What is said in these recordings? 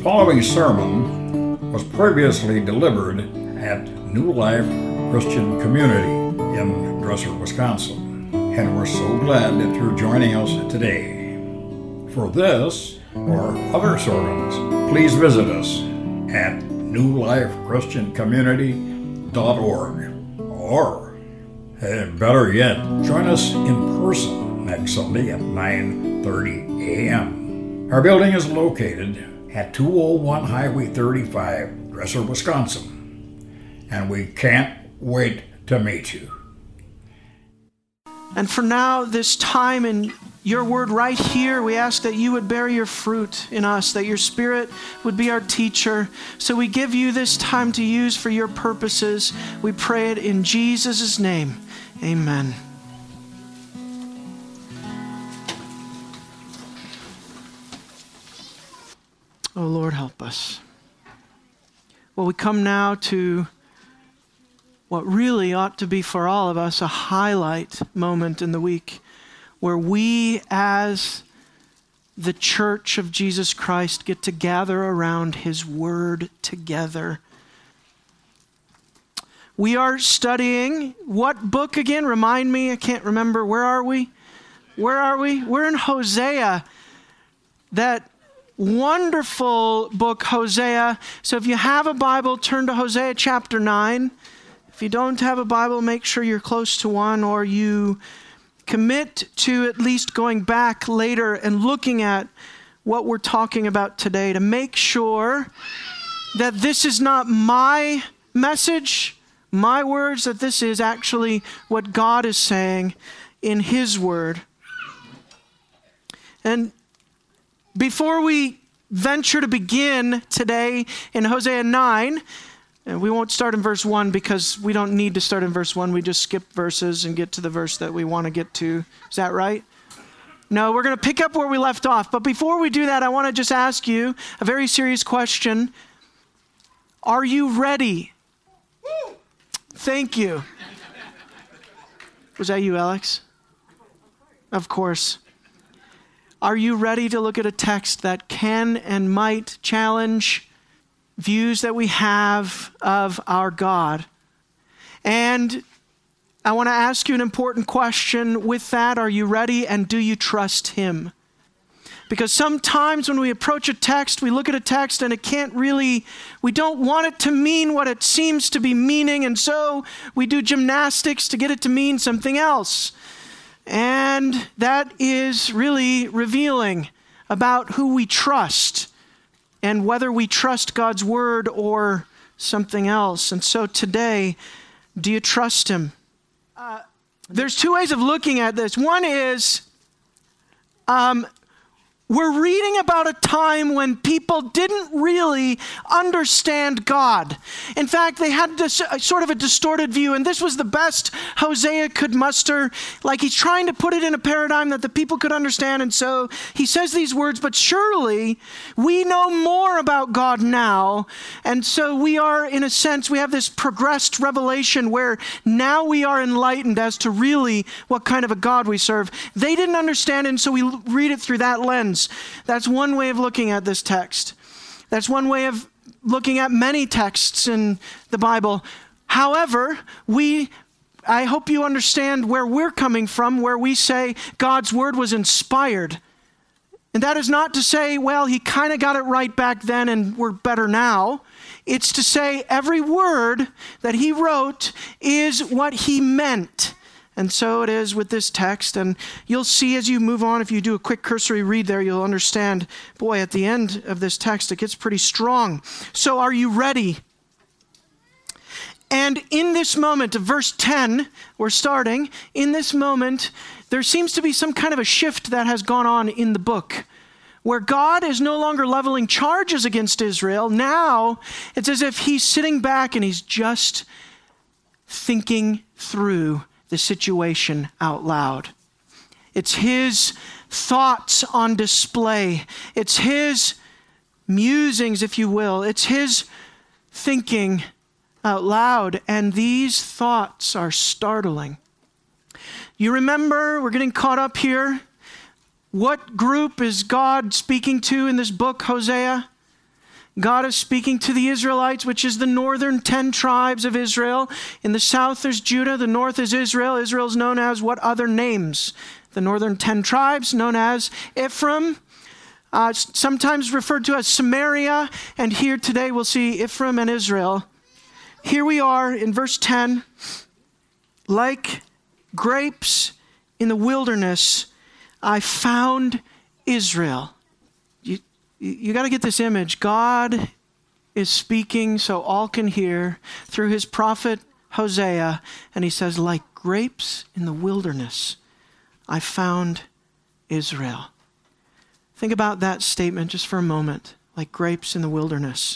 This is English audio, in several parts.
following sermon was previously delivered at New Life Christian Community in Dresser, Wisconsin, and we're so glad that you're joining us today. For this or other sermons, please visit us at newlifechristiancommunity.org, or better yet, join us in person next Sunday at 9:30 a.m. Our building is located at 201 Highway 35, Dresser, Wisconsin, and we can't wait to meet you. And for now, this time in your word right here, we ask that you would bear your fruit in us, that your Spirit would be our teacher. So we give you this time to use for your purposes. We pray it in Jesus' name. Amen. Oh, Lord, help us. Well, we come now to what really ought to be for all of us a highlight moment in the week, where we as the Church of Jesus Christ get to gather around His Word together. We are studying what book again? Remind me, I can't remember. Where are we? We're in Hosea. That wonderful book, Hosea. So if you have a Bible, turn to Hosea chapter 9. If you don't have a Bible, make sure you're close to one, or you commit to at least going back later and looking at what we're talking about today to make sure that this is not my message, my words, that this is actually what God is saying in His Word. And before we venture to begin today in Hosea 9, and we won't start in verse 1 because we don't need to start in verse 1. We just skip verses and get to the verse that we want to get to. Is that right? No, we're going to pick up where we left off. But before we do that, I want to just ask you a very serious question. Are you ready? Thank you. Was that you, Alex? Of course. Are you ready to look at a text that can and might challenge views that we have of our God? And I want to ask you an important question with that. Are you ready, and do you trust Him? Because sometimes when we approach a text, we look at a text and it can't really, we don't want it to mean what it seems to be meaning, and so we do gymnastics to get it to mean something else. And that is really revealing about who we trust and whether we trust God's Word or something else. And so today, do you trust Him? There's two ways of looking at this. One is, we're reading about a time when people didn't really understand God. In fact, they had this sort of a distorted view, and this was the best Hosea could muster. Like, he's trying to put it in a paradigm that the people could understand, and so he says these words, but surely we know more about God now, and so we are, in a sense, we have this progressed revelation where now we are enlightened as to really what kind of a God we serve. They didn't understand, and so we read it through that lens. That's one way of looking at this text. That's one way of looking at many texts in the Bible. However, I hope you understand where we're coming from, where we say God's Word was inspired. And that is not to say, well, He kind of got it right back then and we're better now. It's to say every word that He wrote is what He meant. And so it is with this text, and you'll see as you move on, if you do a quick cursory read there, you'll understand, boy, at the end of this text, it gets pretty strong. So are you ready? And in this moment of verse 10, we're starting, in this moment, there seems to be some kind of a shift that has gone on in the book, where God is no longer leveling charges against Israel. Now, it's as if He's sitting back and He's just thinking through the situation out loud. It's His thoughts on display. It's His musings, if you will. It's His thinking out loud, and these thoughts are startling. You remember, we're getting caught up here. What group is God speaking to in this book, Hosea? God is speaking to the Israelites, which is the northern 10 tribes of Israel. In the south, there's Judah. The north is Israel. Israel is known as what other names? The northern 10 tribes known as Ephraim, sometimes referred to as Samaria. And here today we'll see Ephraim and Israel. Here we are in verse 10. Like grapes in the wilderness, I found Israel. You got to get this image. God is speaking so all can hear through his prophet Hosea. And he says, like grapes in the wilderness, I found Israel. Think about that statement just for a moment. Like grapes in the wilderness.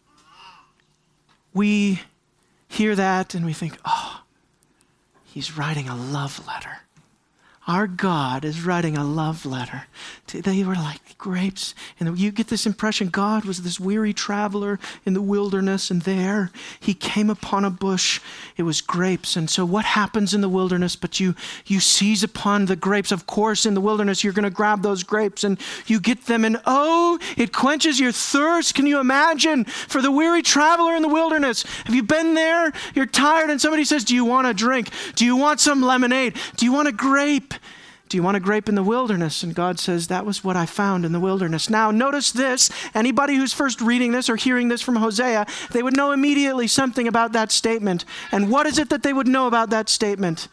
We hear that and we think, oh, he's writing a love letter. Our God is writing a love letter. They were like grapes. And you get this impression God was this weary traveler in the wilderness, and there he came upon a bush. It was grapes. And so what happens in the wilderness? But you seize upon the grapes. Of course, in the wilderness, you're going to grab those grapes and you get them. And oh, it quenches your thirst. Can you imagine? For the weary traveler in the wilderness. Have you been there? You're tired and somebody says, do you want a drink? Do you want some lemonade? Do you want a grape? Do you want a grape in the wilderness? And God says, that was what I found in the wilderness. Now, notice this. Anybody who's first reading this or hearing this from Hosea, they would know immediately something about that statement. And what is it that they would know about that statement?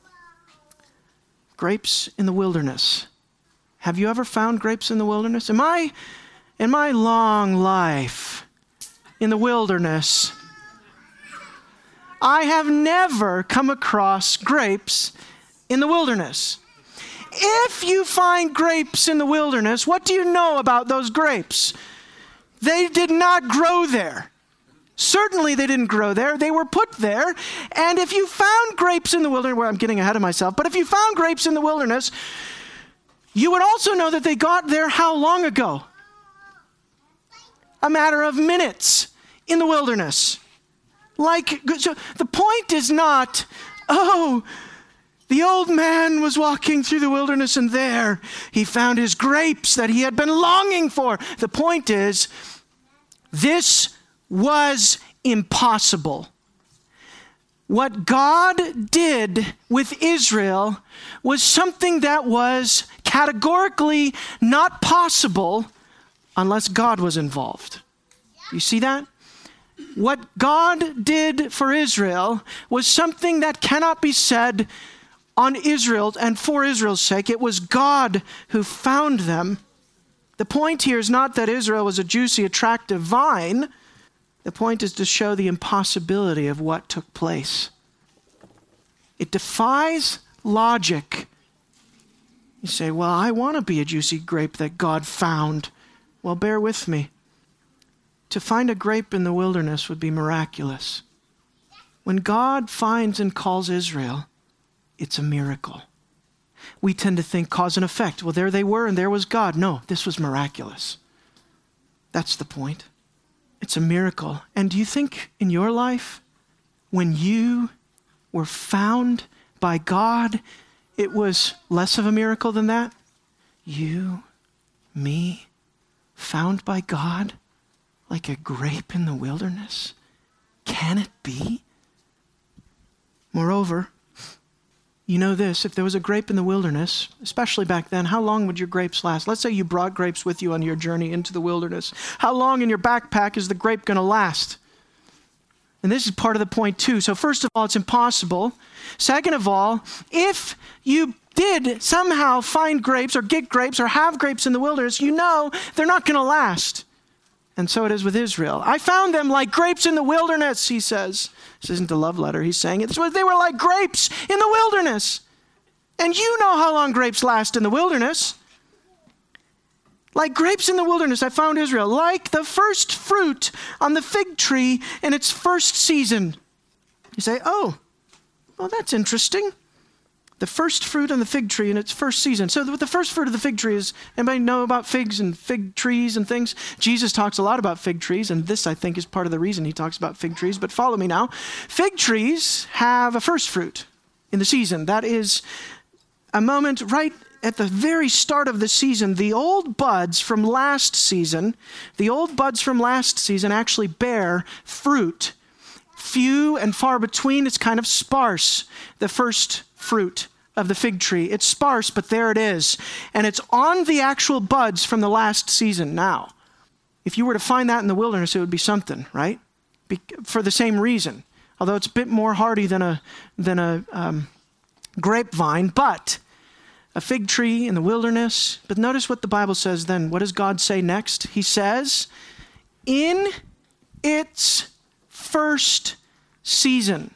Grapes in the wilderness. Have you ever found grapes in the wilderness? In my long life in the wilderness, I have never come across grapes in the wilderness. If you find grapes in the wilderness, what do you know about those grapes? They did not grow there. Certainly they didn't grow there. They were put there. And if you found grapes in the wilderness, well, I'm getting ahead of myself, but if you found grapes in the wilderness, you would also know that they got there how long ago? A matter of minutes in the wilderness. So the point is not, the old man was walking through the wilderness and there he found his grapes that he had been longing for. The point is, this was impossible. What God did with Israel was something that was categorically not possible unless God was involved. You see that? What God did for Israel was something that cannot be said on Israel and for Israel's sake. It was God who found them. The point here is not that Israel was a juicy, attractive vine. The point is to show the impossibility of what took place. It defies logic. You say, well, I want to be a juicy grape that God found. Well, bear with me. To find a grape in the wilderness would be miraculous. When God finds and calls Israel, it's a miracle. We tend to think cause and effect. Well, there they were and there was God. No, this was miraculous. That's the point. It's a miracle. And do you think in your life, when you were found by God, it was less of a miracle than that? You, me, found by God like a grape in the wilderness? Can it be? Moreover, you know this, if there was a grape in the wilderness, especially back then, how long would your grapes last? Let's say you brought grapes with you on your journey into the wilderness. How long in your backpack is the grape going to last? And this is part of the point too. So first of all, it's impossible. Second of all, if you did somehow find grapes or get grapes or have grapes in the wilderness, you know they're not going to last. And so it is with Israel. I found them like grapes in the wilderness, he says. This isn't a love letter. He's saying it. They were like grapes in the wilderness. And you know how long grapes last in the wilderness. Like grapes in the wilderness, I found Israel. Like the first fruit on the fig tree in its first season. You say, oh, well, that's interesting. The first fruit on the fig tree in its first season. So the first fruit of the fig tree is, anybody know about figs and fig trees and things? Jesus talks a lot about fig trees, and this, I think, is part of the reason he talks about fig trees. But follow me now. Fig trees have a first fruit in the season. That is a moment right at the very start of the season, the old buds from last season actually bear fruit. Few and far between, it's kind of sparse, the first fruit of the fig tree. It's sparse, but there it is. And it's on the actual buds from the last season now. If you were to find that in the wilderness, it would be something, right? For the same reason. Although it's a bit more hardy than a grapevine, but a fig tree in the wilderness. But notice what the Bible says then. What does God say next? He says, in its first season.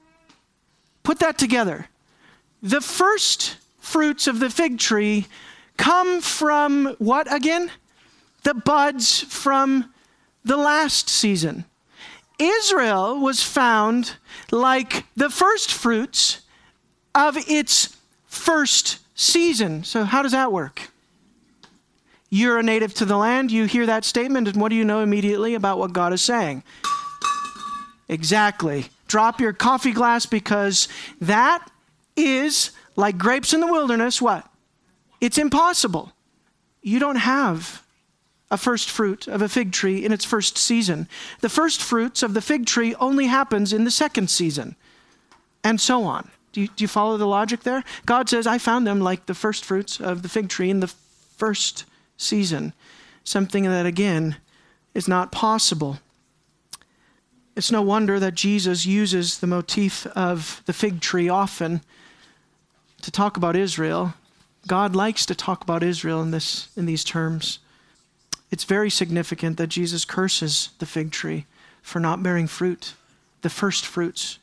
Put that together. The first fruits of the fig tree come from what again? The buds from the last season. Israel was found like the first fruits of its first season. So how does that work? You're a native to the land, you hear that statement, and what do you know immediately about what God is saying? Exactly. Drop your coffee glass, because that is like grapes in the wilderness. What? It's impossible. You don't have a first fruit of a fig tree in its first season. The first fruits of the fig tree only happens in the second season, and so on. Do you follow the logic there? God says, I found them like the first fruits of the fig tree in the first season. Something that, again, is not possible. It's no wonder that Jesus uses the motif of the fig tree often to talk about Israel. God likes to talk about Israel in these terms. It's very significant that Jesus curses the fig tree for not bearing fruit, the first fruits.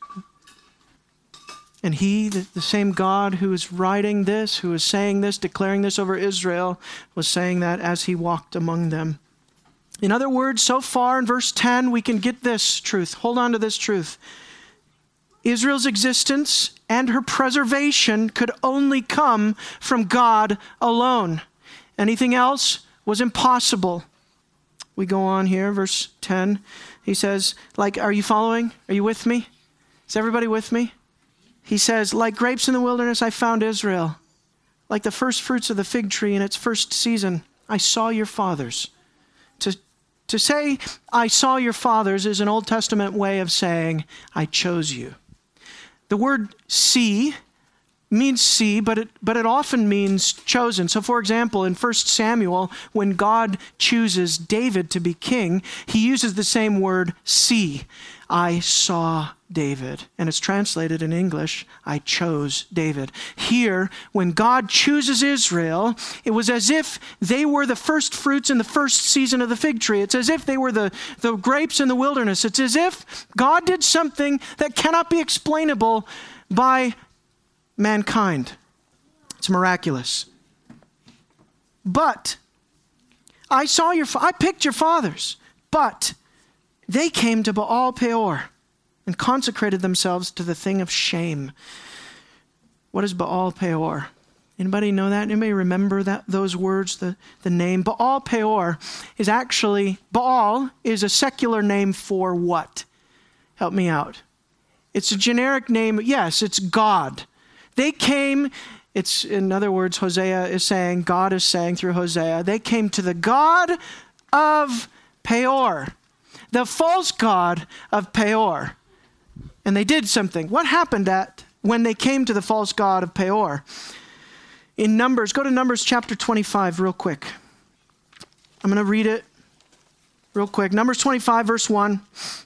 And he, the same God who is writing this, who is saying this, declaring this over Israel, was saying that as he walked among them. In other words, so far in verse 10, we can get this truth. Hold on to this truth. Israel's existence and her preservation could only come from God alone. Anything else was impossible. We go on here, verse 10. He says, are you following? Are you with me? Is everybody with me? He says, like grapes in the wilderness, I found Israel. Like the first fruits of the fig tree in its first season, I saw your fathers. To say, I saw your fathers is an Old Testament way of saying, I chose you. The word see means see, but it often means chosen. So for example, in 1 Samuel, when God chooses David to be king, he uses the same word see. I saw David. And it's translated in English, I chose David. Here, when God chooses Israel, it was as if they were the first fruits in the first season of the fig tree. It's as if they were the grapes in the wilderness. It's as if God did something that cannot be explainable by mankind. It's miraculous. But I picked your fathers, but they came to Baal Peor and consecrated themselves to the thing of shame. What is Baal Peor? Anybody know that? Anybody remember those words, the name? Baal Peor is actually, Baal is a secular name for what? Help me out. It's a generic name. Yes, it's God. They came, it's in other words, Hosea is saying, God is saying through Hosea, they came to the God of Peor, the false god of Peor. And they did something. What happened when they came to the false god of Peor? In Numbers, go to Numbers chapter 25 real quick. I'm going to read it real quick. Numbers 25, verse 1.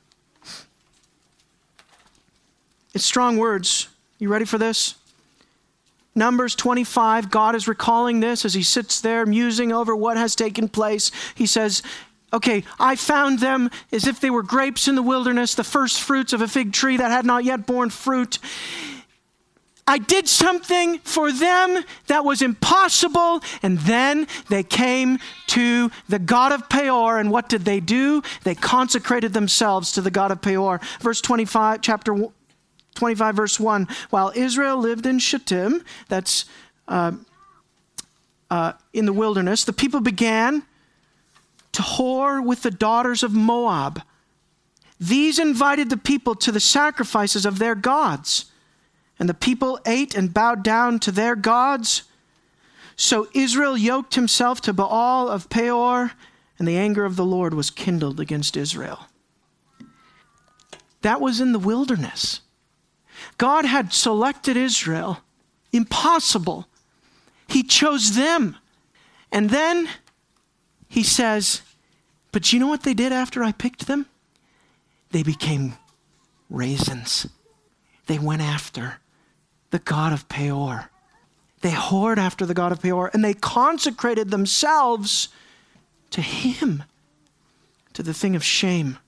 It's strong words. You ready for this? Numbers 25, God is recalling this as he sits there musing over what has taken place. He says, okay, I found them as if they were grapes in the wilderness, the first fruits of a fig tree that had not yet borne fruit. I did something for them that was impossible, and then they came to the God of Peor, and what did they do? They consecrated themselves to the God of Peor. Verse 25, chapter 25, verse 1, while Israel lived in Shittim, that's in the wilderness, the people began to whore with the daughters of Moab. These invited the people to the sacrifices of their gods, and the people ate and bowed down to their gods. So Israel yoked himself to Baal of Peor, and the anger of the Lord was kindled against Israel. That was in the wilderness. God had selected Israel. Impossible. He chose them. And then he says, but you know what they did after I picked them? They became raisins. They went after the god of Peor. They whored after the god of Peor, and they consecrated themselves to him, to the thing of shame.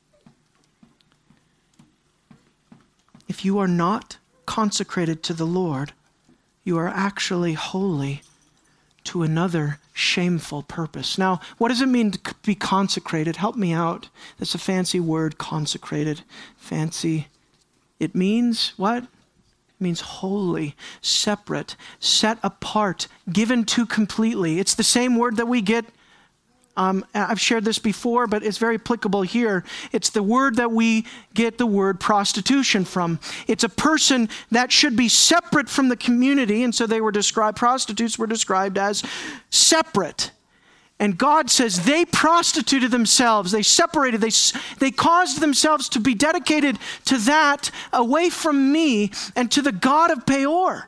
If you are not consecrated to the Lord, you are actually holy to another shameful purpose. Now, what does it mean to be consecrated? Help me out. That's a fancy word, consecrated. Fancy. It means what? It means holy, separate, set apart, given to completely. It's the same word that we get. I've shared this before, but it's very applicable here. It's the word that we get the word prostitution from. It's a person that should be separate from the community, and so prostitutes were described as separate. And God says they prostituted themselves, they separated, they caused themselves to be dedicated to that, away from me and to the god of Peor,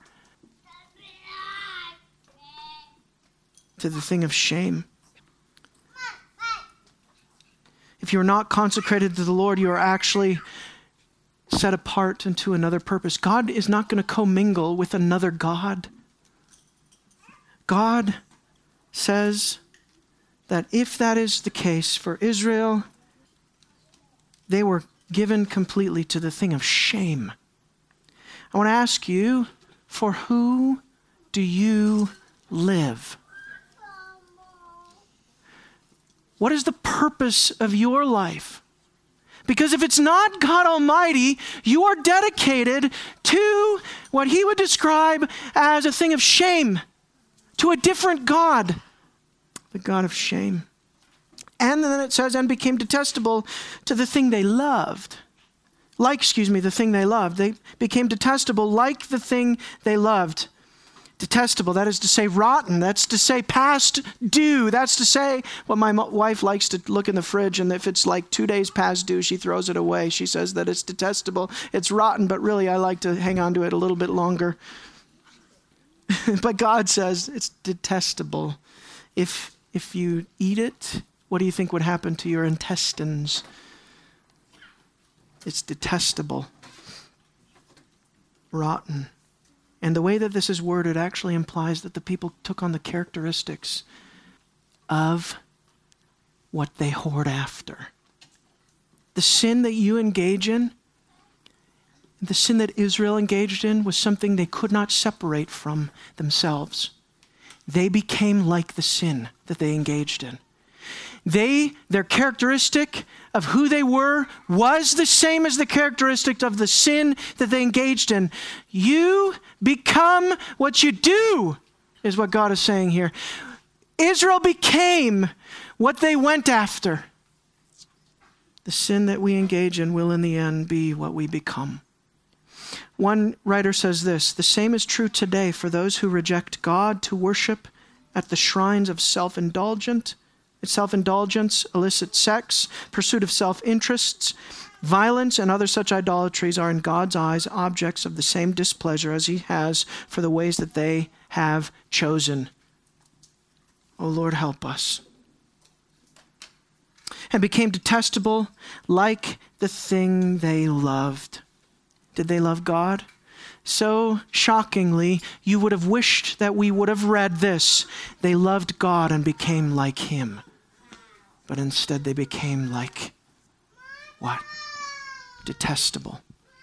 to the thing of shame. If you're not consecrated to the Lord, you are actually set apart into another purpose. God is not going to commingle with another god. God says that if that is the case for Israel, they were given completely to the thing of shame. I want to ask you, for who do you live? What is the purpose of your life? Because if it's not God Almighty, you are dedicated to what he would describe as a thing of shame, to a different God, the God of shame. And then it says, and became detestable to the thing they loved. The thing they loved. They became detestable like the thing they loved. Detestable, that is to say rotten, that's to say past due, that's to say what my wife likes to look in the fridge, and if it's like 2 days past due, she throws it away. She says that it's detestable, it's rotten, but really I like to hang on to it a little bit longer. But God says it's detestable. If you eat it, what do you think would happen to your intestines? It's detestable, rotten. And the way that this is worded actually implies that the people took on the characteristics of what they whored after. The sin that you engage in, the sin that Israel engaged in, was something they could not separate from themselves. They became like the sin that they engaged in. Their characteristic of who they were was the same as the characteristic of the sin that they engaged in. You become what you do, is what God is saying here. Israel became what they went after. The sin that we engage in will in the end be what we become. One writer says this: the same is true today for those who reject God to worship at the shrines of self-indulgence, illicit sex, pursuit of self-interests, violence, and other such idolatries are in God's eyes objects of the same displeasure as he has for the ways that they have chosen. Oh Lord, help us. And became detestable like the thing they loved. Did they love God? So shockingly, you would have wished that we would have read this. They loved God and became like him. But instead they became like what? Detestable.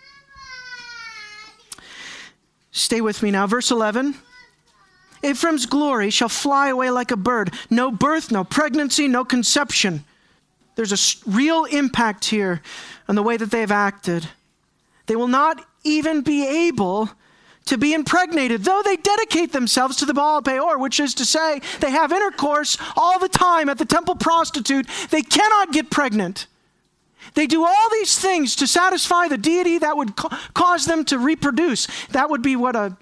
Stay with me now. Verse 11. Ephraim's glory shall fly away like a bird. No birth, no pregnancy, no conception. There's a real impact here on the way that they've acted. They will not even be able to be impregnated, though they dedicate themselves to the Baal Peor, which is to say they have intercourse all the time at the temple prostitute. They cannot get pregnant. They do all these things to satisfy the deity that would cause them to reproduce. That would be what a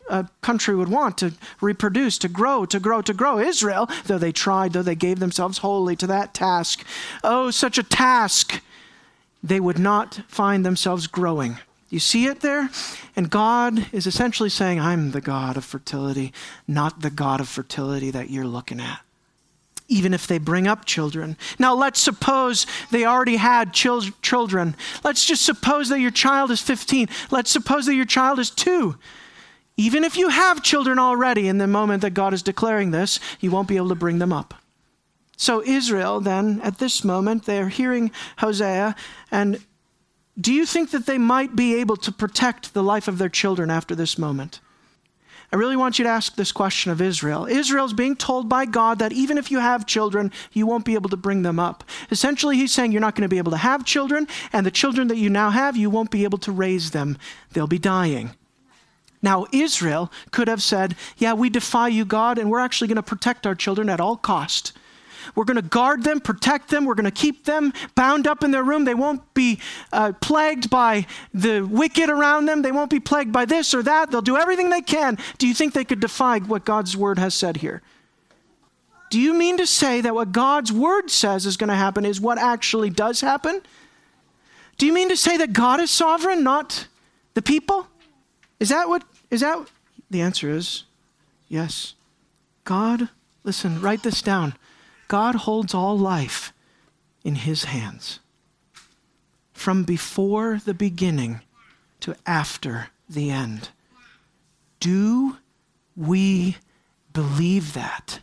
a country would want, to reproduce, to grow. Israel, though they tried, though they gave themselves wholly to that task, oh, such a task, they would not find themselves growing. You see it there? And God is essentially saying, I'm the God of fertility, not the God of fertility that you're looking at. Even if they bring up children. Now let's suppose they already had children. Let's just suppose that your child is 15. Let's suppose that your child is 2. Even if you have children already, in the moment that God is declaring this, you won't be able to bring them up. So Israel then, at this moment, they're hearing Hosea, and do you think that they might be able to protect the life of their children after this moment? I really want you to ask this question of Israel. Israel's being told by God that even if you have children, you won't be able to bring them up. Essentially, he's saying you're not going to be able to have children, and the children that you now have, you won't be able to raise them. They'll be dying. Now, Israel could have said, yeah, we defy you, God, and we're actually going to protect our children at all cost. We're going to guard them, protect them. We're going to keep them bound up in their room. They won't be plagued by the wicked around them. They won't be plagued by this or that. They'll do everything they can. Do you think they could defy what God's word has said here? Do you mean to say that what God's word says is going to happen is what actually does happen? Do you mean to say that God is sovereign, not the people? Is that? The answer is yes. God, listen, write this down. God holds all life in his hands. From before the beginning to after the end. Do we believe that?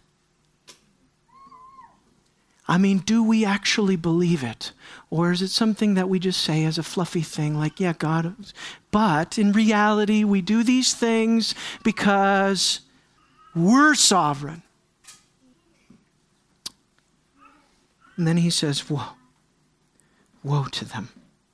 I mean, do we actually believe it? Or is it something that we just say as a fluffy thing, like, yeah, God, but in reality, we do these things because we're sovereign. And then he says, woe to them.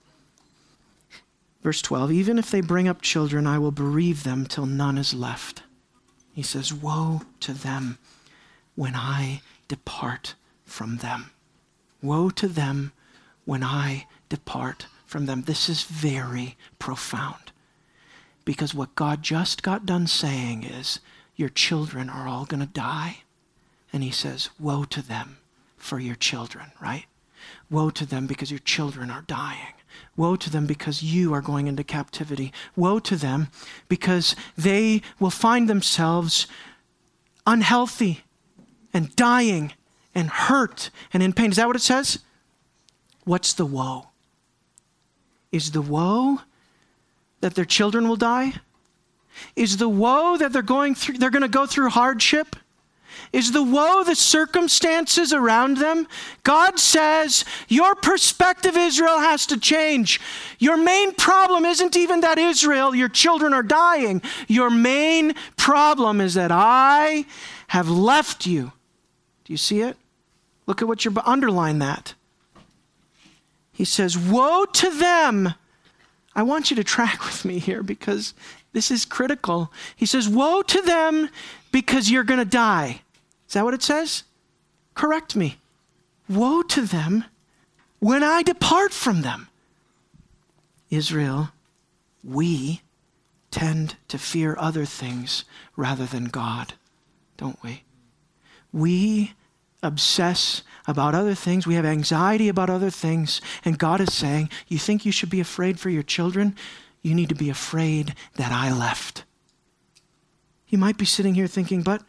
Verse 12, even if they bring up children, I will bereave them till none is left. He says, woe to them when I depart from them. Woe to them when I depart from them. This is very profound. Because what God just got done saying is, your children are all going to die. And he says, woe to them for your children, right? Woe to them because your children are dying. Woe to them because you are going into captivity. Woe to them because they will find themselves unhealthy and dying and hurt and in pain. Is that what it says? What's the woe? Is the woe that their children will die? Is the woe that they're going to go through hardship? Is the woe the circumstances around them? God says, your perspective, Israel, has to change. Your main problem isn't even that Israel, your children are dying. Your main problem is that I have left you. Do you see it? Look at what you're, underline that. He says, woe to them. I want you to track with me here because this is critical. He says, woe to them because you're going to die. Is that what it says? Correct me. Woe to them when I depart from them. Israel, we tend to fear other things rather than God, don't we? We obsess about other things. We have anxiety about other things. And God is saying, you think you should be afraid for your children? You need to be afraid that I left. You might be sitting here thinking, but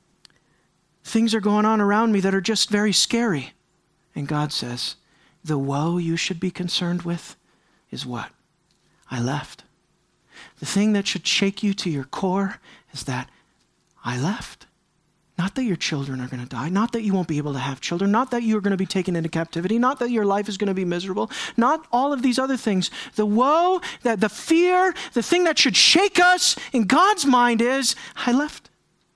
things are going on around me that are just very scary. And God says, the woe you should be concerned with is what? I left. The thing that should shake you to your core is that I left. Not that your children are going to die, not that you won't be able to have children, not that you're going to be taken into captivity, not that your life is going to be miserable, not all of these other things. The woe, that the fear, the thing that should shake us in God's mind is, I left.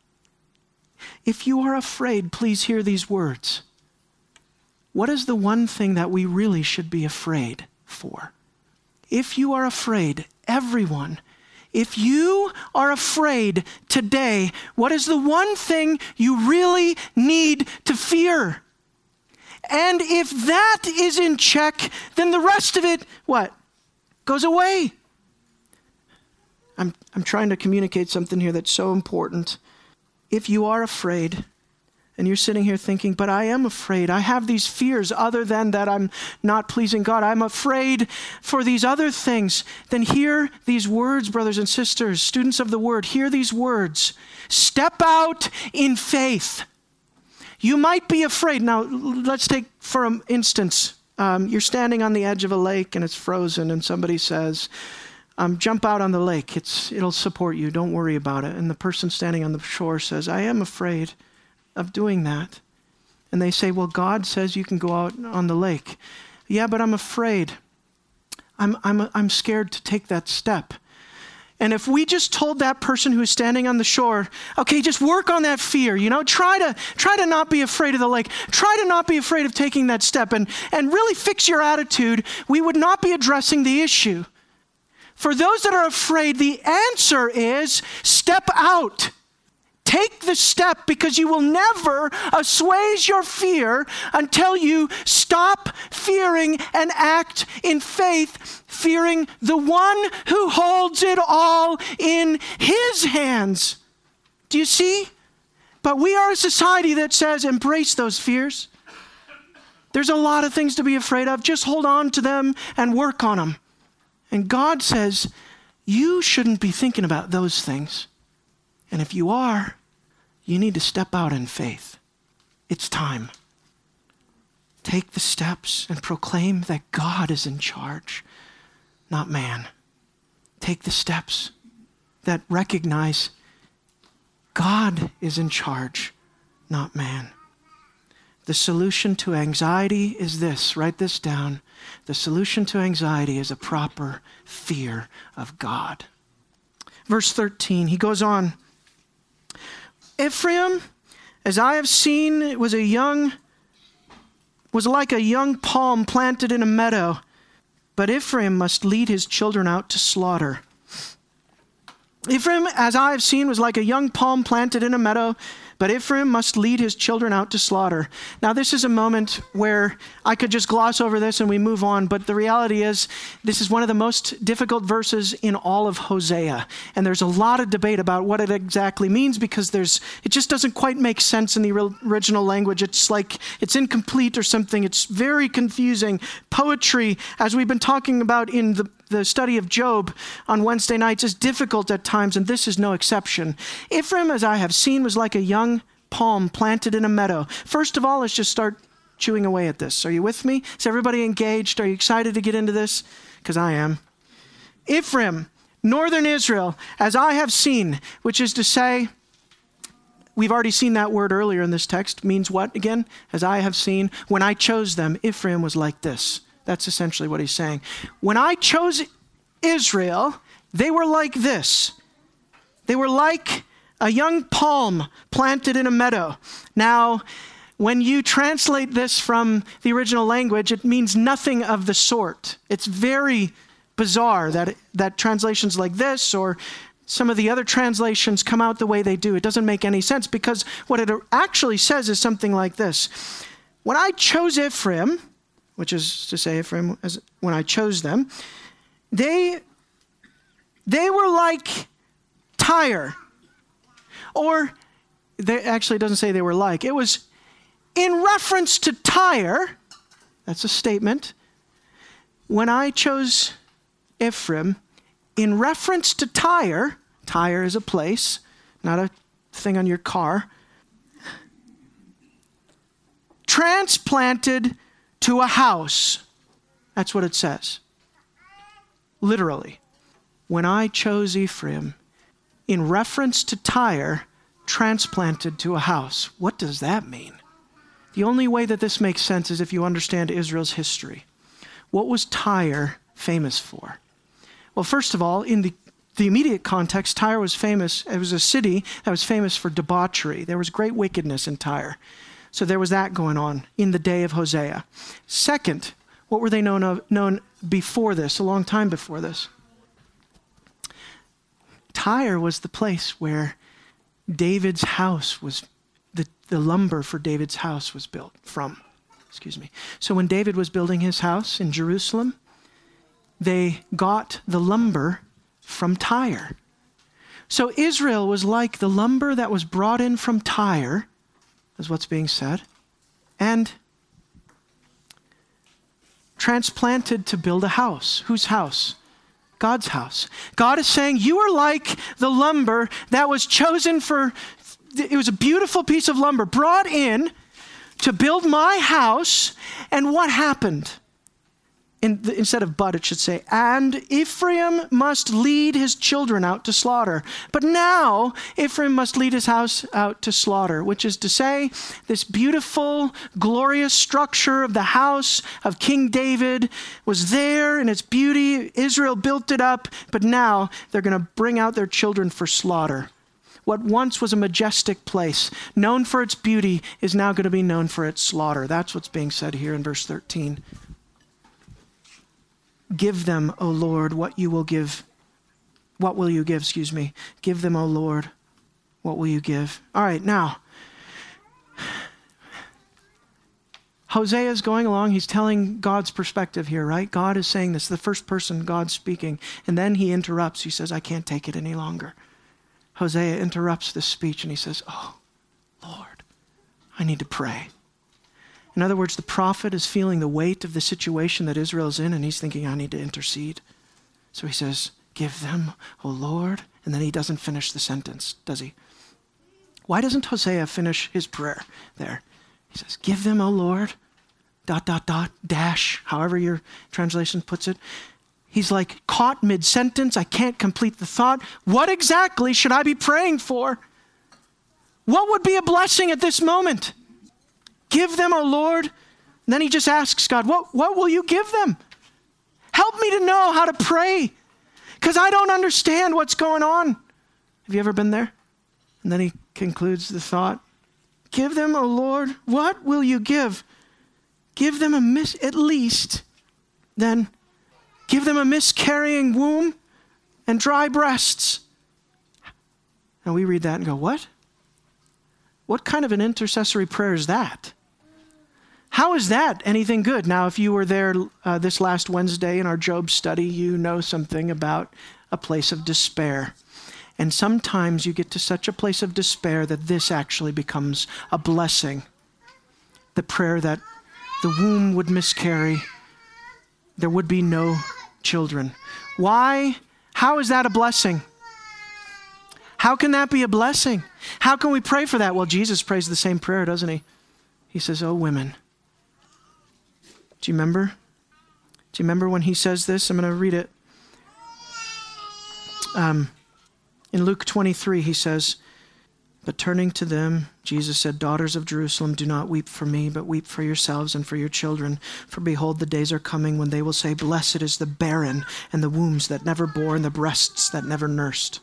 If you are afraid, please hear these words. What is the one thing that we really should be afraid for? If you are afraid, everyone, if you are afraid today, what is the one thing you really need to fear? And if that is in check, then the rest of it, what? Goes away. I'm trying to communicate something here that's so important. If you are afraid, and you're sitting here thinking, but I am afraid. I have these fears other than that I'm not pleasing God. I'm afraid for these other things. Then hear these words, brothers and sisters, students of the word, hear these words. Step out in faith. You might be afraid. Now, let's take for an instance, you're standing on the edge of a lake and it's frozen and somebody says, jump out on the lake. It'll support you. Don't worry about it. And the person standing on the shore says, I am afraid of doing that. And they say, well, God says you can go out on the lake. Yeah, but I'm afraid. I'm scared to take that step. And if we just told that person who's standing on the shore, okay, just work on that fear, try to not be afraid of the lake. Try to not be afraid of taking that step and really fix your attitude, we would not be addressing the issue. For those that are afraid, the answer is step out. Take the step, because you will never assuage your fear until you stop fearing and act in faith, fearing the one who holds it all in his hands. Do you see? But we are a society that says embrace those fears. There's a lot of things to be afraid of. Just hold on to them and work on them. And God says you shouldn't be thinking about those things. And if you are, you need to step out in faith. It's time. Take the steps and proclaim that God is in charge, not man. Take the steps that recognize God is in charge, not man. The solution to anxiety is this. Write this down. The solution to anxiety is a proper fear of God. Verse 13, he goes on. Ephraim, as I have seen, was like a young palm planted in a meadow, but Ephraim must lead his children out to slaughter. Ephraim, as I have seen, was like a young palm planted in a meadow, but Ephraim must lead his children out to slaughter. Now, this is a moment where I could just gloss over this and we move on, but the reality is this is one of the most difficult verses in all of Hosea. And there's a lot of debate about what it exactly means, because it just doesn't quite make sense in the original language. It's like it's incomplete or something. It's very confusing. Poetry, as we've been talking about in the study of Job on Wednesday nights, is difficult at times, and this is no exception. Ephraim, as I have seen, was like a young palm planted in a meadow. First of all, let's just start chewing away at this. Are you with me? Is everybody engaged? Are you excited to get into this? Because I am. Ephraim, northern Israel, as I have seen, which is to say, we've already seen that word earlier in this text, means what again? As I have seen, when I chose them, Ephraim was like this. That's essentially what he's saying. When I chose Israel, they were like this. They were like a young palm planted in a meadow. Now, when you translate this from the original language, it means nothing of the sort. It's very bizarre that translations like this or some of the other translations come out the way they do. It doesn't make any sense, because what it actually says is something like this. When I chose Ephraim, which is to say Ephraim, when I chose them, they were like Tyre. Or, it doesn't say they were like. It was in reference to Tyre. That's a statement. When I chose Ephraim, in reference to Tyre is a place, not a thing on your car, transplanted to a house. That's what it says. Literally. When I chose Ephraim, in reference to Tyre, transplanted to a house. What does that mean? The only way that this makes sense is if you understand Israel's history. What was Tyre famous for? Well, first of all, in the immediate context, Tyre was famous. It was a city that was famous for debauchery. There was great wickedness in Tyre. So there was that going on in the day of Hosea. Second, what were they known before this, a long time before this? Tyre was the place where David's house was, the lumber for David's house was built from. So when David was building his house in Jerusalem, they got the lumber from Tyre. So Israel was like the lumber that was brought in from Tyre, is what's being said, and transplanted to build a house. Whose house? God's house. God is saying, you are like the lumber that was chosen for, it was a beautiful piece of lumber brought in to build my house. And what happened? Instead of but, it should say, and Ephraim must lead his children out to slaughter. But now Ephraim must lead his house out to slaughter, which is to say, this beautiful, glorious structure of the house of King David was there in its beauty. Israel built it up, but now they're going to bring out their children for slaughter. What once was a majestic place, known for its beauty, is now going to be known for its slaughter. That's what's being said here in verse 13. Give them, O Lord, what you will give. What will you give, Give them, O Lord, what will you give? All right, now, Hosea is going along. He's telling God's perspective here, right? God is saying this, the first person God's speaking. And then he interrupts. He says, I can't take it any longer. Hosea interrupts this speech and he says, oh, Lord, I need to pray. In other words, the prophet is feeling the weight of the situation that Israel is in, and he's thinking, I need to intercede. So he says, give them, O Lord. And then he doesn't finish the sentence, does he? Why doesn't Hosea finish his prayer there? He says, give them, O Lord, ... however your translation puts it. He's like caught mid-sentence. I can't complete the thought. What exactly should I be praying for? What would be a blessing at this moment? Give them, O Lord. And then he just asks God, what will you give them? Help me to know how to pray, because I don't understand what's going on. Have you ever been there? And then he concludes the thought, give them, O Lord, what will you give? Give them at least, then give them a miscarrying womb and dry breasts. And we read that and go, what? What kind of an intercessory prayer is that? How is that anything good? Now, if you were there this last Wednesday in our Job study, you know something about a place of despair. And sometimes you get to such a place of despair that this actually becomes a blessing. The prayer that the womb would miscarry, there would be no children. Why? How is that a blessing? How can that be a blessing? How can we pray for that? Well, Jesus prays the same prayer, doesn't he? He says, oh, women. Do you remember? Do you remember when he says this? I'm going to read it. In Luke 23, he says, but turning to them, Jesus said, daughters of Jerusalem, do not weep for me, but weep for yourselves and for your children. For behold, the days are coming when they will say, blessed is the barren and the wombs that never bore and the breasts that never nursed.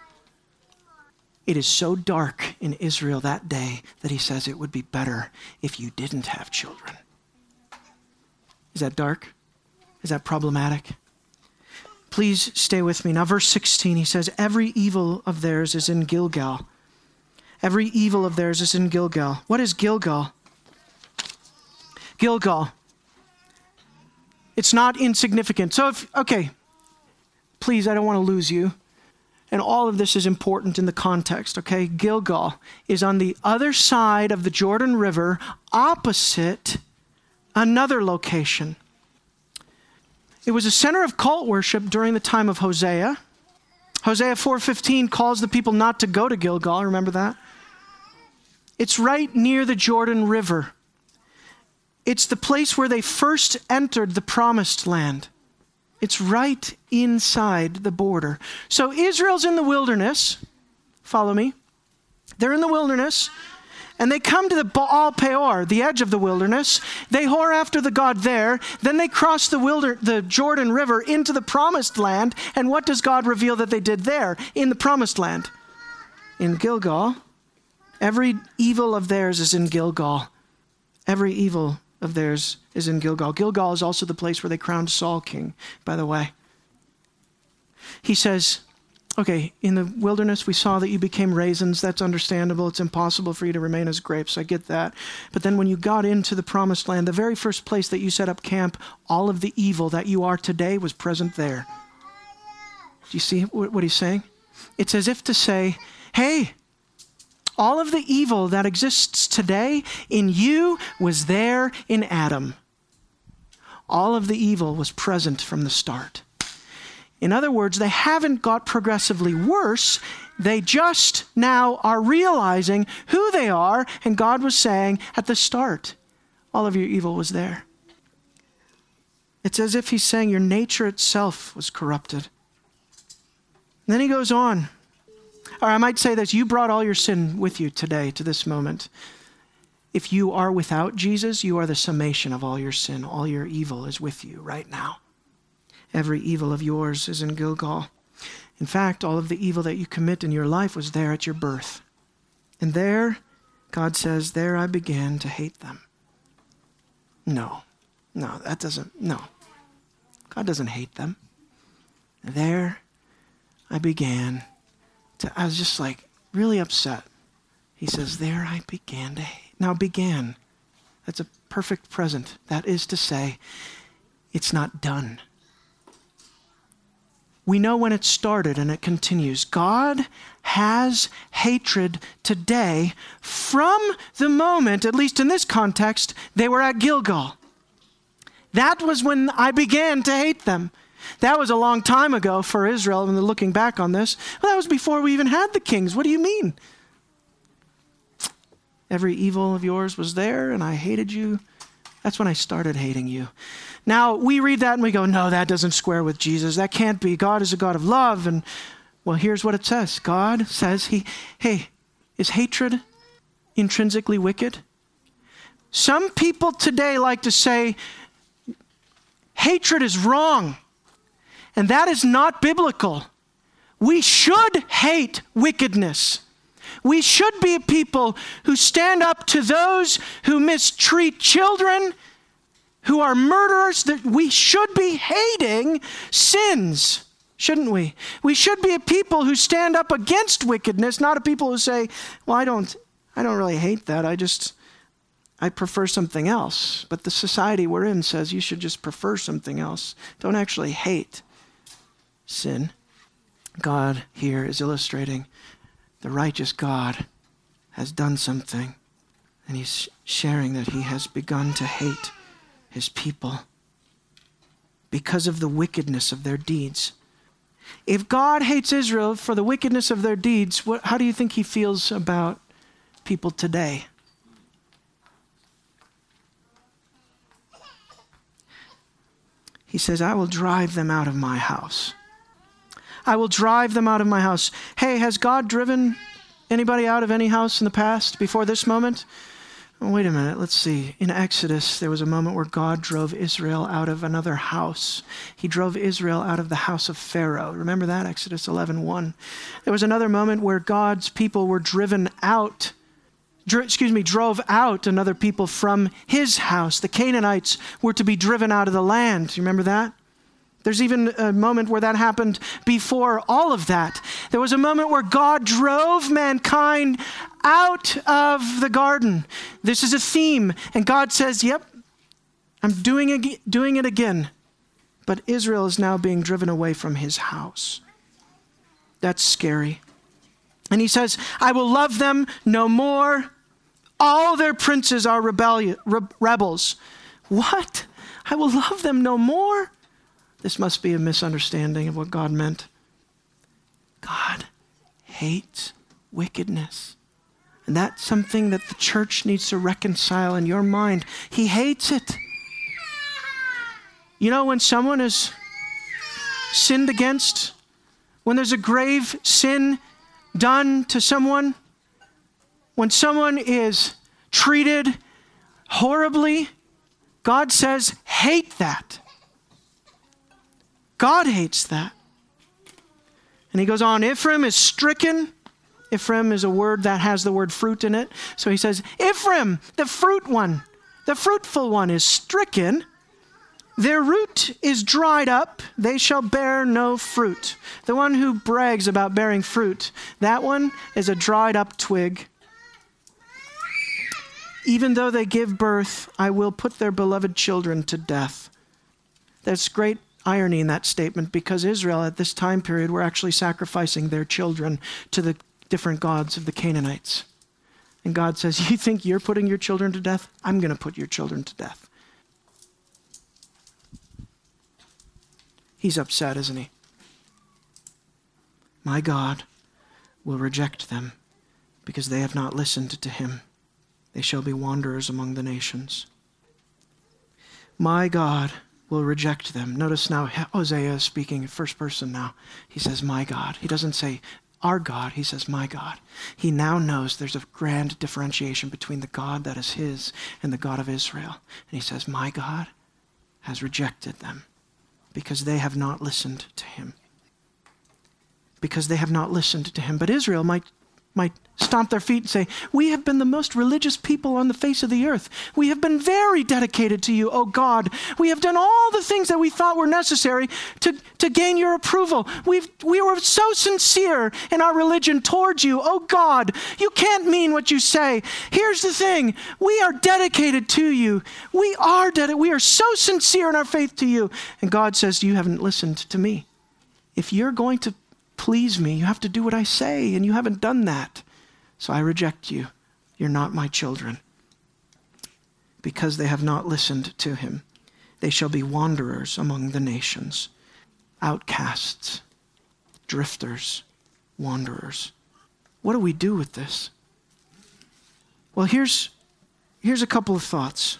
It is so dark in Israel that day that he says it would be better if you didn't have children. Is that dark? Is that problematic? Please stay with me. Now, verse 16, he says, every evil of theirs is in Gilgal. Every evil of theirs is in Gilgal. What is Gilgal? Gilgal. It's not insignificant. So please, I don't want to lose you. And all of this is important in the context, okay? Gilgal is on the other side of the Jordan River, opposite another location. It was a center of cult worship during the time of Hosea. Hosea 4:15 calls the people not to go to Gilgal. Remember that? It's right near the Jordan River. It's the place where they first entered the promised land. It's right inside the border. So Israel's in the wilderness. Follow me. They're in the wilderness. And they come to the Baal Peor, the edge of the wilderness. They whore after the god there. Then they cross the Jordan River into the promised land. And what does God reveal that they did there in the promised land? In Gilgal. Every evil of theirs is in Gilgal. Every evil of theirs is in Gilgal. Gilgal is also the place where they crowned Saul king, by the way. He says, okay, in the wilderness, we saw that you became raisins. That's understandable. It's impossible for you to remain as grapes. I get that. But then when you got into the promised land, the very first place that you set up camp, all of the evil that you are today was present there. Do you see what he's saying? It's as if to say, hey, all of the evil that exists today in you was there in Adam. All of the evil was present from the start. In other words, they haven't got progressively worse. They just now are realizing who they are, and God was saying at the start, all of your evil was there. It's as if he's saying your nature itself was corrupted. And then he goes on. Or I might say this, you brought all your sin with you today to this moment. If you are without Jesus, you are the summation of all your sin. All your evil is with you right now. Every evil of yours is in Gilgal. In fact, all of the evil that you commit in your life was there at your birth. And there, God says, there I began to hate them. No, God doesn't hate them. There I began to, I was just like really upset. He says, there I began to hate. Now began, that's a perfect present. That is to say, it's not done. We know when it started and it continues. God has hatred today from the moment, at least in this context, they were at Gilgal. That was when I began to hate them. That was a long time ago for Israel, and looking back on this. Well, that was before we even had the kings. What do you mean? Every evil of yours was there, and I hated you. That's when I started hating you. Now, we read that and we go, no, that doesn't square with Jesus. That can't be. God is a God of love. And, well, here's what it says. God says, is hatred intrinsically wicked? Some people today like to say, hatred is wrong. And that is not biblical. We should hate wickedness. We should be a people who stand up to those who mistreat children, who are murderers. That we should be hating sins, shouldn't we? We should be a people who stand up against wickedness, not a people who say, well, I don't really hate that. I prefer something else. But the society we're in says you should just prefer something else. Don't actually hate sin. God here is illustrating the righteous God has done something, and he's sharing that he has begun to hate his people because of the wickedness of their deeds. If God hates Israel for the wickedness of their deeds, how do you think he feels about people today? He says, I will drive them out of my house. I will drive them out of my house. Hey, has God driven anybody out of any house in the past before this moment? Oh, wait a minute, let's see. In Exodus, there was a moment where God drove Israel out of another house. He drove Israel out of the house of Pharaoh. Remember that? Exodus 11:1. There was another moment where God's people were drove out another people from his house. The Canaanites were to be driven out of the land. Do you remember that? There's even a moment where that happened before all of that. There was a moment where God drove mankind out of the garden. This is a theme. And God says, yep, I'm doing it again. But Israel is now being driven away from his house. That's scary. And he says, I will love them no more. All their princes are rebels. What? I will love them no more? This must be a misunderstanding of what God meant. God hates wickedness. And that's something that the church needs to reconcile in your mind. He hates it. You know, when someone is sinned against, when there's a grave sin done to someone, when someone is treated horribly, God says, hate that. God hates that. And he goes on, Ephraim is stricken. Ephraim is a word that has the word fruit in it. So he says, Ephraim, the fruitful one is stricken. Their root is dried up. They shall bear no fruit. The one who brags about bearing fruit, that one is a dried up twig. Even though they give birth, I will put their beloved children to death. There's great irony in that statement because Israel at this time period were actually sacrificing their children to the different gods of the Canaanites. And God says, you think you're putting your children to death? I'm going to put your children to death. He's upset, isn't he? My God will reject them because they have not listened to him. They shall be wanderers among the nations. My God will reject them. Notice now Hosea is speaking in first person now. He says, my God. He doesn't say our God. He says, my God. He now knows there's a grand differentiation between the God that is his and the God of Israel. And he says, my God has rejected them because they have not listened to him. Because they have not listened to him. But Israel might stomp their feet and say, we have been the most religious people on the face of the earth. We have been very dedicated to you, oh God. We have done all the things that we thought were necessary to gain your approval. We were so sincere in our religion towards you, oh God. You can't mean what you say. Here's the thing. We are dedicated to you. We are so sincere in our faith to you. And God says, you haven't listened to me. If you're going to please me, you have to do what I say, and you haven't done that. So I reject you. You're not my children. Because they have not listened to him. They shall be wanderers among the nations, outcasts, drifters, wanderers. What do we do with this? Well, here's a couple of thoughts.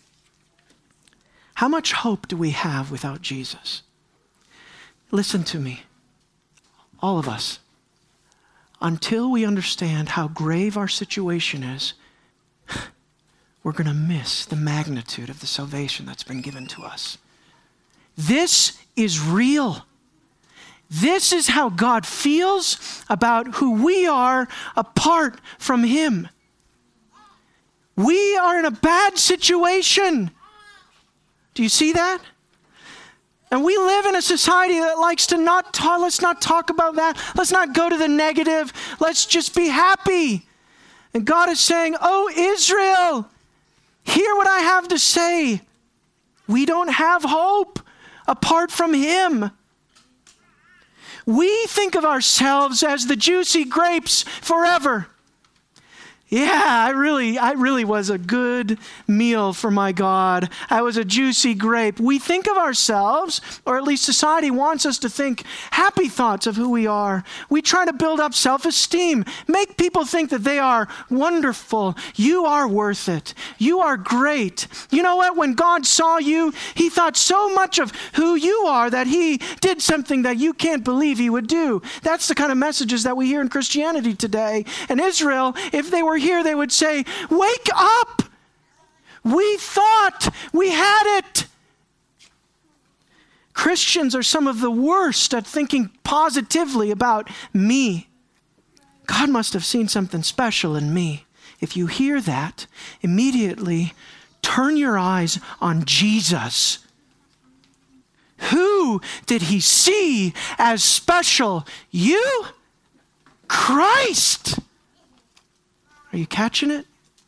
How much hope do we have without Jesus? Listen to me. All of us, until we understand how grave our situation is, we're going to miss the magnitude of the salvation that's been given to us. This is real. This is how God feels about who we are apart from him. We are in a bad situation. Do you see that? And we live in a society that likes to let's not talk about that. Let's not go to the negative. Let's just be happy. And God is saying, oh, Israel, hear what I have to say. We don't have hope apart from him. We think of ourselves as the juicy grapes forever. Yeah, I really was a good meal for my God. I was a juicy grape. We think of ourselves, or at least society wants us to think happy thoughts of who we are. We try to build up self-esteem, make people think that they are wonderful. You are worth it. You are great. You know what? When God saw you, he thought so much of who you are that he did something that you can't believe he would do. That's the kind of messages that we hear in Christianity today. And Israel, if they were here, they would say, wake up! We thought we had it. Christians are some of the worst at thinking positively about me. God must have seen something special in me. If you hear that, immediately turn your eyes on Jesus. Who did he see as special? You? Christ! Are you catching it?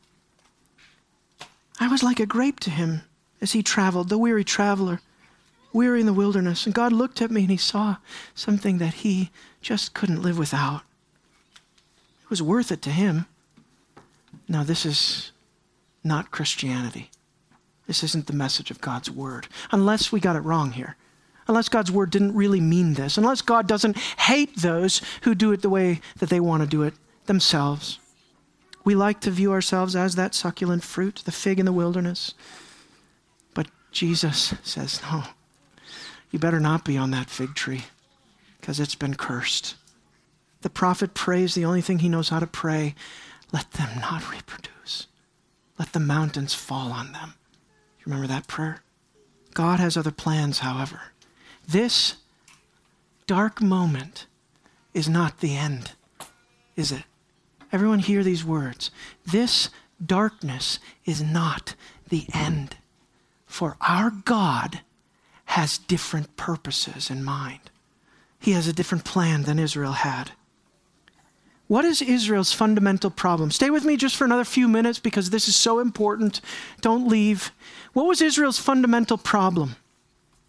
I was like a grape to him as he traveled, the weary traveler, weary in the wilderness. And God looked at me and he saw something that he just couldn't live without. It was worth it to him. Now, this is not Christianity. This isn't the message of God's word. Unless we got it wrong here. Unless God's word didn't really mean this. Unless God doesn't hate those who do it the way that they want to do it themselves. We like to view ourselves as that succulent fruit, the fig in the wilderness. But Jesus says, no, you better not be on that fig tree because it's been cursed. The prophet prays the only thing he knows how to pray. Let them not reproduce. Let the mountains fall on them. You remember that prayer? God has other plans, however. This dark moment is not the end, is it? Everyone hear these words. This darkness is not the end, for our God has different purposes in mind. He has a different plan than Israel had. What is Israel's fundamental problem? Stay with me just for another few minutes because this is so important. Don't leave. What was Israel's fundamental problem?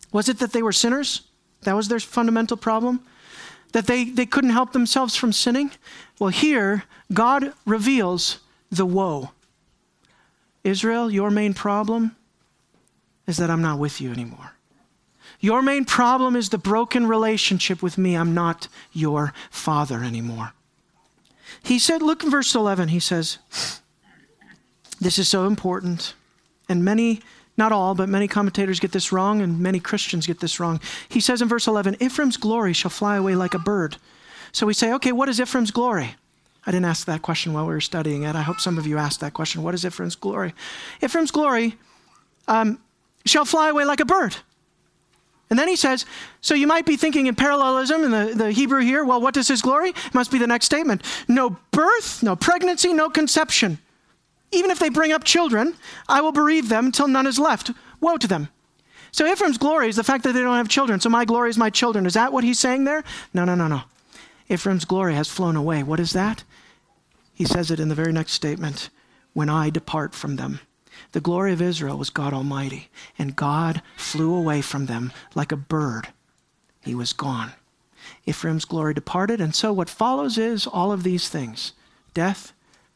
Was it that they were sinners? That was their fundamental problem? That they couldn't help themselves from sinning? Well, here, God reveals the woe. Israel, your main problem is that I'm not with you anymore. Your main problem is the broken relationship with me. I'm not your father anymore. He said, look in verse 11, he says, this is so important. And many, not all, but many commentators get this wrong, and many Christians get this wrong. He says in verse 11, Ephraim's glory shall fly away like a bird. So we say, okay, what is Ephraim's glory? I didn't ask that question while we were studying it. I hope some of you asked that question. What is Ephraim's glory? Ephraim's glory shall fly away like a bird. And then he says, so you might be thinking in parallelism in the Hebrew here, well, what is his glory? It must be the next statement. No birth, no pregnancy, no conception. Even if they bring up children, I will bereave them until none is left. Woe to them. So Ephraim's glory is the fact that they don't have children. So my glory is my children. Is that what he's saying there? No. Ephraim's glory has flown away. What is that? He says it in the very next statement. When I depart from them. The glory of Israel was God Almighty, and God flew away from them like a bird. He was gone. Ephraim's glory departed, and so what follows is all of these things. Death,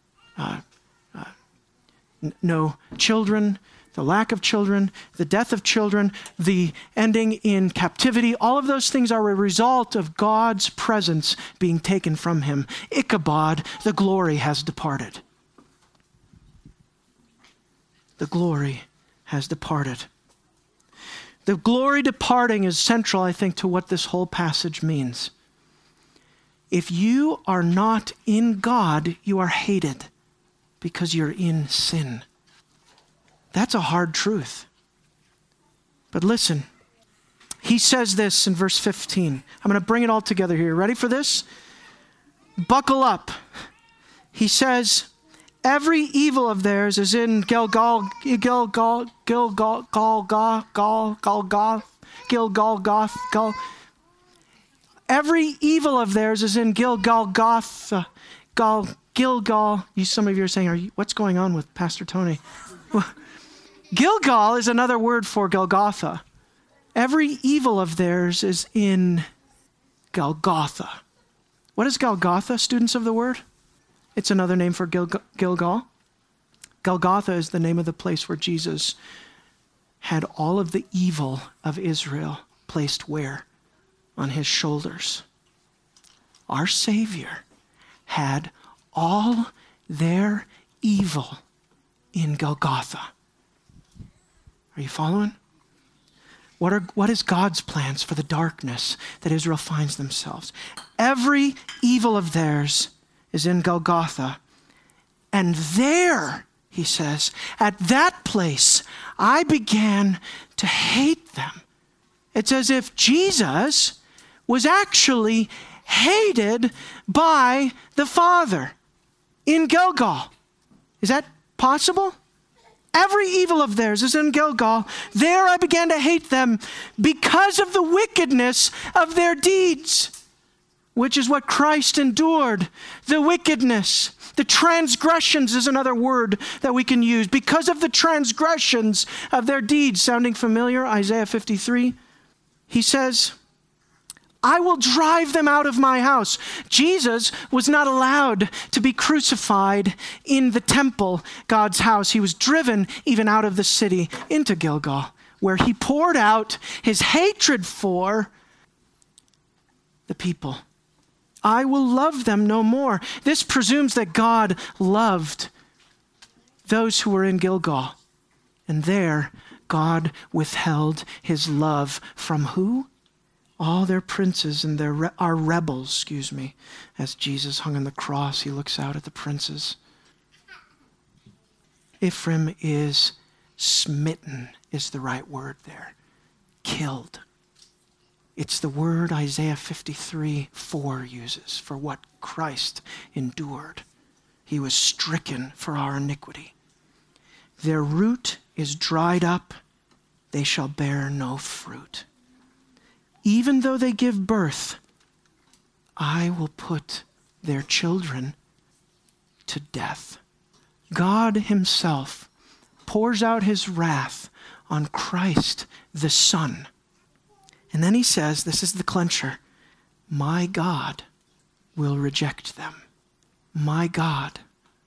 no children, the lack of children, the death of children, the ending in captivity. All of those things are a result of God's presence being taken from him. Ichabod, the glory has departed. The glory has departed. The glory departing is central, I think, to what this whole passage means. If you are not in God, you are hated because you're in sin. That's a hard truth. But listen, he says this in verse 15. I'm going to bring it all together here. Ready for this? Buckle up. He says, every evil of theirs is in Gilgal. Every evil of theirs is in Gilgal-goth. Gilgal. Some of you are saying, what's going on with Pastor Tony? Gilgal is another word for Golgotha. Every evil of theirs is in Golgotha. What is Golgotha, students of the word? It's another name for Gilgal. Golgotha is the name of the place where Jesus had all of the evil of Israel placed where? On his shoulders. Our Savior had all their evil in Golgotha. Are you following? What is God's plans for the darkness that Israel finds themselves? Every evil of theirs is in Golgotha. And there, he says, at that place, I began to hate them. It's as if Jesus was actually hated by the Father in Gilgal. Is that possible? Every evil of theirs is in Gilgal. There I began to hate them because of the wickedness of their deeds, which is what Christ endured. The wickedness, the transgressions is another word that we can use. Because of the transgressions of their deeds, sounding familiar, Isaiah 53, he says, I will drive them out of my house. Jesus was not allowed to be crucified in the temple, God's house. He was driven even out of the city into Gilgal, where he poured out his hatred for the people. I will love them no more. This presumes that God loved those who were in Gilgal. And there, God withheld his love from who? All their princes and our rebels, As Jesus hung on the cross, he looks out at the princes. Ephraim is smitten, is the right word there. Killed. It's the word Isaiah 53:4 uses for what Christ endured. He was stricken for our iniquity. Their root is dried up. They shall bear no fruit. Even though they give birth, I will put their children to death. God himself pours out his wrath on Christ, the Son, And then he says, this is the clincher, my God will reject them. My God,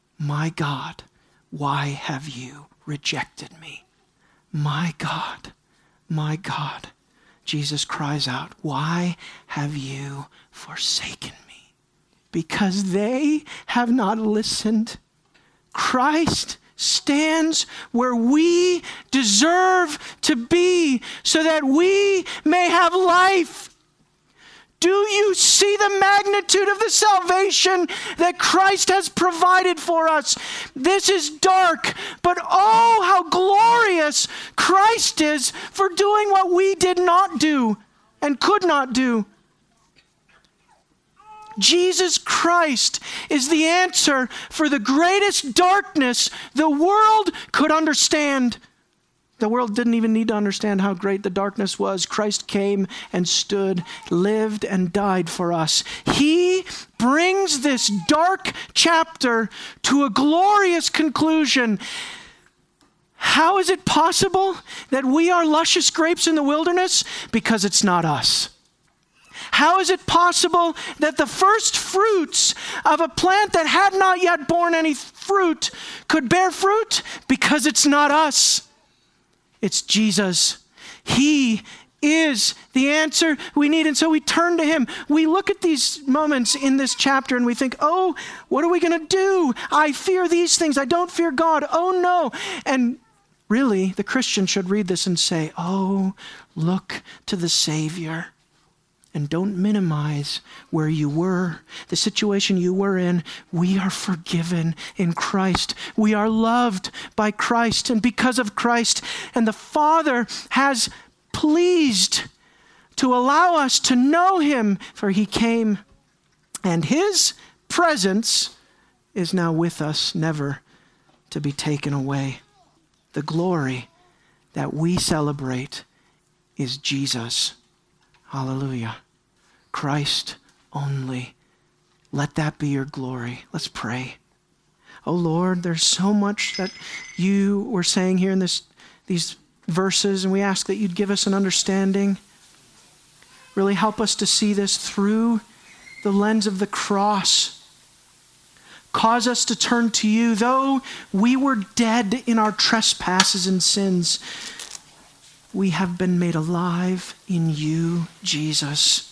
why have you rejected me? My God, Jesus cries out, why have you forsaken me? Because they have not listened. Christ stands where we deserve to be so that we may have life. Do you see the magnitude of the salvation that Christ has provided for us? This is dark, but oh, how glorious Christ is for doing what we did not do and could not do. Jesus Christ is the answer for the greatest darkness the world could understand. The world didn't even need to understand how great the darkness was. Christ came and stood, lived and died for us. He brings this dark chapter to a glorious conclusion. How is it possible that we are luscious grapes in the wilderness? Because it's not us. How is it possible that the first fruits of a plant that had not yet borne any fruit could bear fruit? Because it's not us. It's Jesus. He is the answer we need. And so we turn to him. We look at these moments in this chapter and we think, oh, what are we going to do? I fear these things. I don't fear God. Oh, no. And really, the Christian should read this and say, oh, look to the Savior. And don't minimize where you were, the situation you were in. We are forgiven in Christ. We are loved by Christ and because of Christ. And the Father has pleased to allow us to know him, for he came, and his presence is now with us, never to be taken away. The glory that we celebrate is Jesus. Hallelujah. Christ only. Let that be your glory. Let's pray. Oh Lord, there's so much that you were saying here in these verses, and we ask that you'd give us an understanding. Really help us to see this through the lens of the cross. Cause us to turn to you. Though we were dead in our trespasses and sins, we have been made alive in you, Jesus.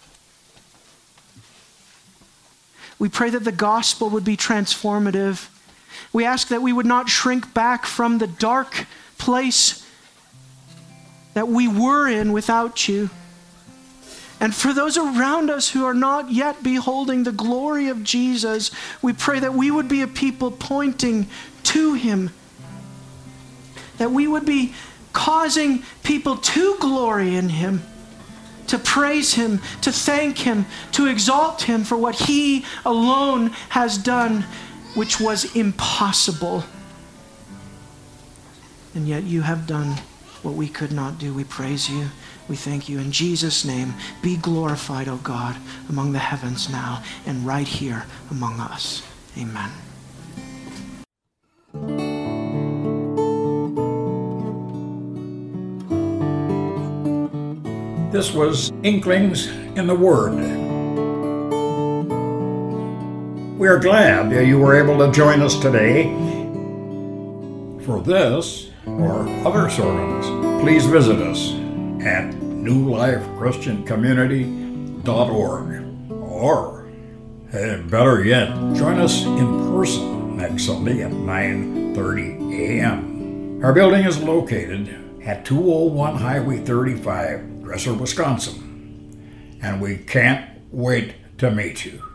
We pray that the gospel would be transformative. We ask that we would not shrink back from the dark place that we were in without you. And for those around us who are not yet beholding the glory of Jesus, we pray that we would be a people pointing to him. That we would be causing people to glory in him, to praise him, to thank him, to exalt him for what he alone has done, which was impossible. And yet you have done what we could not do. We praise you. We thank you. In Jesus' name, be glorified, O God, among the heavens now and right here among us. Amen. This was Inklings in the Word. We are glad that you were able to join us today. For this or other sermons, please visit us at newlifechristiancommunity.org, or better yet, join us in person next Sunday at 9:30 a.m. Our building is located at 201 Highway 35, Dresser, Wisconsin, and we can't wait to meet you.